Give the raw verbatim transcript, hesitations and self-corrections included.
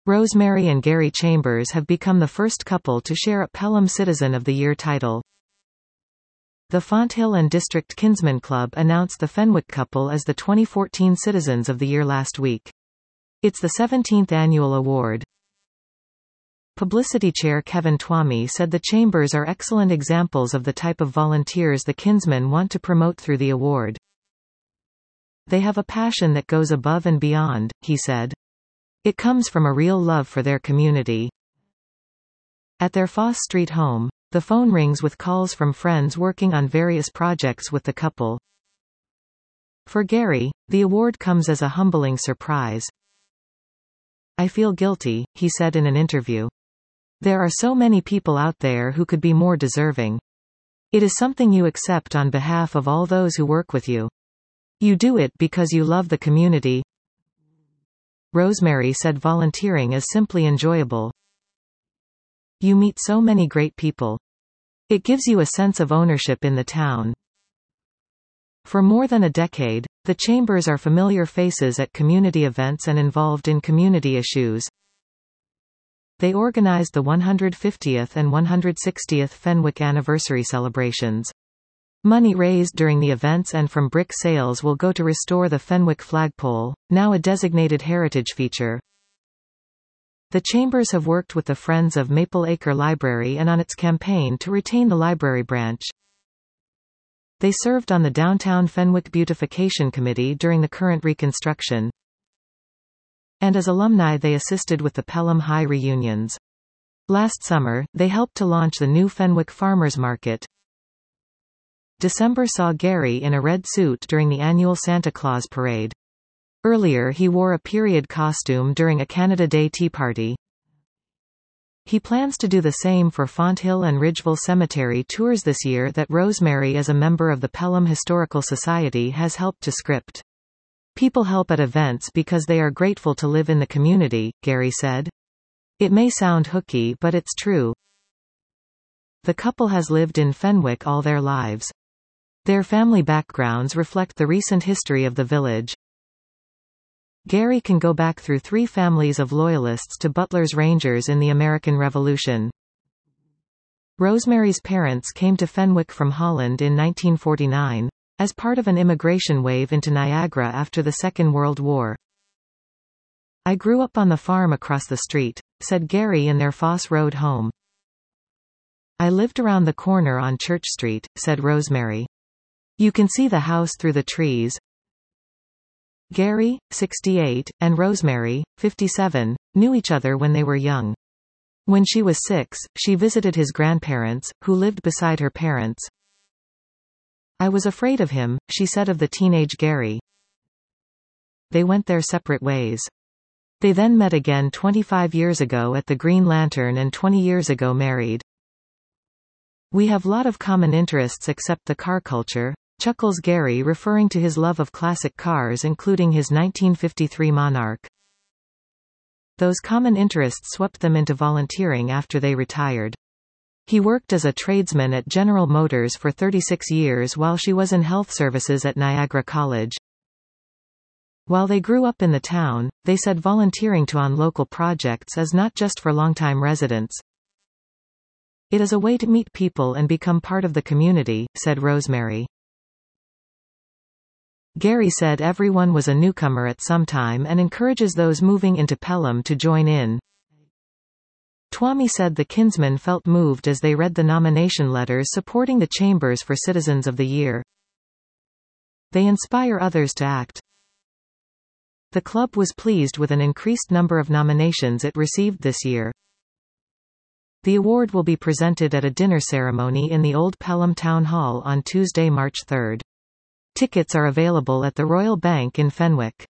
Rosemary and Gary Chambers have become the first couple to share a Pelham Citizen of the Year title. The Fonthill and District Kinsmen Club announced the Fenwick couple as the twenty fourteen Citizens of the Year last week. It's the seventeenth annual award. Publicity Chair Kevin Twomey said the Chambers are excellent examples of the type of volunteers the Kinsmen want to promote through the award. They have a passion that goes above and beyond, he said. It comes from a real love for their community. At their Foss Street home, the phone rings with calls from friends working on various projects with the couple. For Gary, the award comes as a humbling surprise. I feel guilty, he said in an interview. There are so many people out there who could be more deserving. It is something you accept on behalf of all those who work with you. You do it because you love the community. Rosemary said volunteering is simply enjoyable. You meet so many great people. It gives you a sense of ownership in the town. For more than a decade, the Chambers are familiar faces at community events and involved in community issues. They organized the one hundred fiftieth and one hundred sixtieth Fenwick anniversary celebrations. Money raised during the events and from brick sales will go to restore the Fenwick flagpole, now a designated heritage feature. The Chambers have worked with the Friends of Maple Acre Library and on its campaign to retain the library branch. They served on the Downtown Fenwick Beautification Committee during the current reconstruction. And as alumni they assisted with the Pelham High reunions. Last summer, they helped to launch the new Fenwick Farmers Market. December saw Gary in a red suit during the annual Santa Claus parade. Earlier he wore a period costume during a Canada Day Tea Party. He plans to do the same for Fonthill and Ridgeville Cemetery tours this year that Rosemary, as a member of the Pelham Historical Society, has helped to script. People help at events because they are grateful to live in the community, Gary said. It may sound hooky, but it's true. The couple has lived in Fenwick all their lives. Their family backgrounds reflect the recent history of the village. Gary can go back through three families of Loyalists to Butler's Rangers in the American Revolution. Rosemary's parents came to Fenwick from Holland in nineteen forty-nine, as part of an immigration wave into Niagara after the Second World War. I grew up on the farm across the street, said Gary in their Foss Road home. I lived around the corner on Church Street, said Rosemary. You can see the house through the trees. Gary, sixty-eight, and Rosemary, fifty-seven, knew each other when they were young. When she was six, she visited his grandparents, who lived beside her parents. I was afraid of him, she said of the teenage Gary. They went their separate ways. They then met again twenty-five years ago at the Green Lantern and twenty years ago married. We have lot of common interests except the car culture, chuckles Gary, referring to his love of classic cars including his nineteen fifty-three Monarch. Those common interests swept them into volunteering after they retired. He worked as a tradesman at General Motors for thirty-six years while she was in health services at Niagara College. While they grew up in the town, they said volunteering to on local projects is not just for longtime residents. It is a way to meet people and become part of the community, said Rosemary. Gary said everyone was a newcomer at some time and encourages those moving into Pelham to join in. Twomey said the Kinsmen felt moved as they read the nomination letters supporting the Chambers for Citizens of the Year. They inspire others to act. The club was pleased with an increased number of nominations it received this year. The award will be presented at a dinner ceremony in the Old Pelham Town Hall on Tuesday, March third. Tickets are available at the Royal Bank in Fenwick.